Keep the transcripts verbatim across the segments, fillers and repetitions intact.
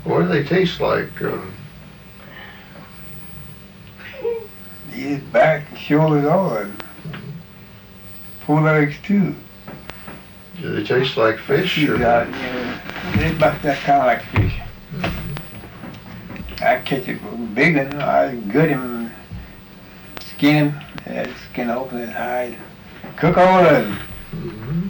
What do they taste like? Uh, His back, shoulders, all of it. Four legs too. do they taste like fish? She's Or out, yeah. They about that kind of like fish. mm-hmm. I catch it big one, I gut him, skin him, yeah, skin open his hide. Cook all of them. Mm-hmm.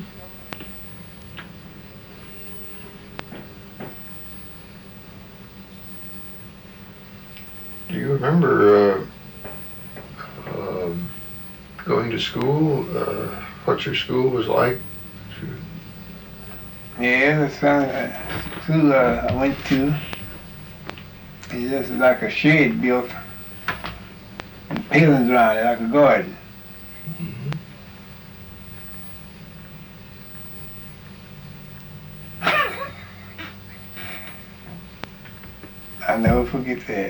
Do you remember uh, um, going to school? Uh, what your school was like? Yeah, the son, uh, school uh, I went to, it's just like a shed built, and palings around it, like a garden. Mm-hmm. I'll never forget that.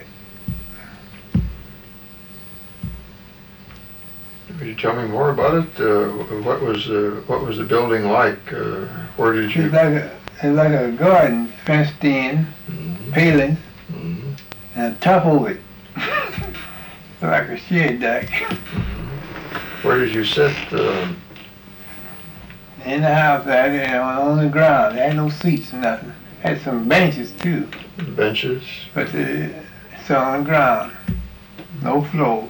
Could you tell me more about it? Uh, what was uh, what was the building like? Uh, where did you? It's like a, it's like a garden, fenced in, Mm-hmm. palings, Mm-hmm. and a top of it, like a shed deck. Mm-hmm. Where did you sit? Uh, In the house, I had it on, on the ground. There had no seats or nothing. Had some benches too, benches? but uh, it's on the ground, no floor.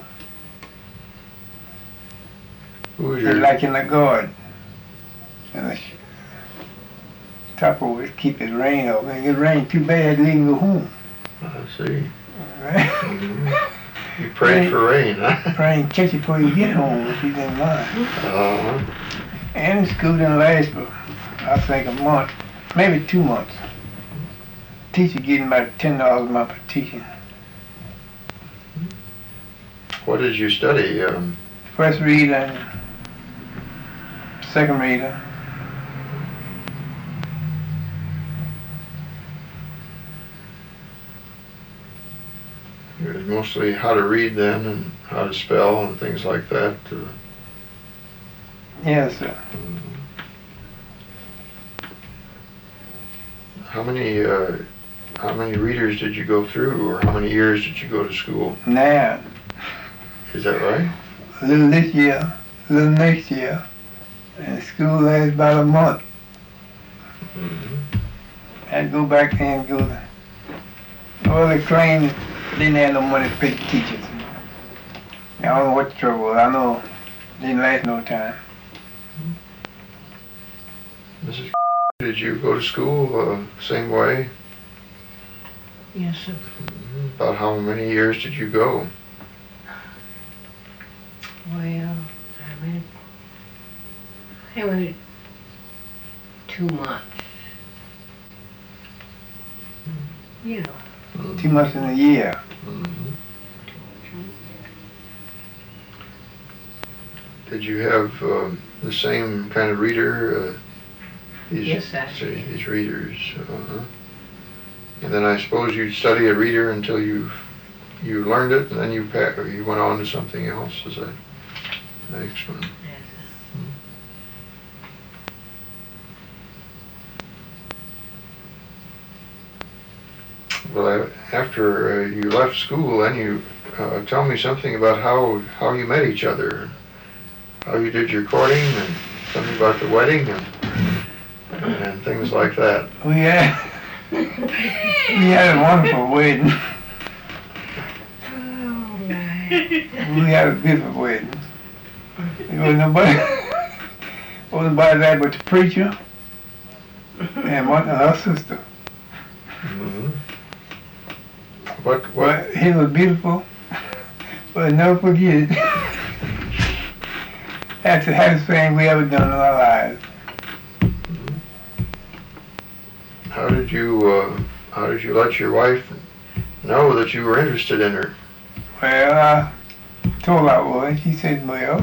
Who was It's your? like in the garden. And the sh- top of it keep it rain off. When it get rain too bad, leave and go home. I see. Right? Mm-hmm. You prayed for rain, huh? Rain catch it before you get home if you didn't mind. Uh-huh. And the school didn't last for, I think, a month, maybe two months. Teacher getting about ten dollars a month for teaching. What did you study? Um, First reader, second reader. it was mostly how to read then and how to spell and things like that. Uh, Yes, sir. How many uh, how many readers did you go through, or how many years did you go to school? Now, Is that right? a little this year, a little next year, and school lasts about a month. Mm-hmm. I'd go back there and go to, well, they claimed they didn't have no money to pay the teachers. I don't know what the trouble was. I know it didn't last no time. Missus Did you go to school uh, same way? Yes, sir. Mm-hmm. About how many years did you go? Well, I went, I went two months. You know. Mm-hmm. Two months in a year. Mm-hmm. Did you have um, the same kind of reader? Uh, these, Yes, I say, did. these readers. Uh-huh. And then I suppose you'd study a reader until you you learned it, and then you pa- or you went on to something else. Is that the next one? Yes, Well, I, after uh, you left school, then you uh, tell me something about how how you met each other, how you did your courting, and something about the wedding, and and things like that. We had, we had a wonderful wedding. Oh, my. We had a beautiful wedding. There was nobody, wasn't nobody there but the preacher and one and her sister. Mm-hmm. What what? But he was beautiful, but I'll never forget it. That's the happiest thing we ever done in our lives. How did you uh, how did you let your wife know that you were interested in her? Well, I told her I was. She said, well.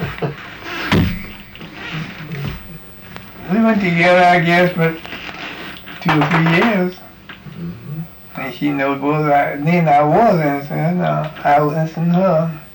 We went together, I guess, for two or three years. Mm-hmm. And she knows both I, then I was innocent. No, I was innocent her.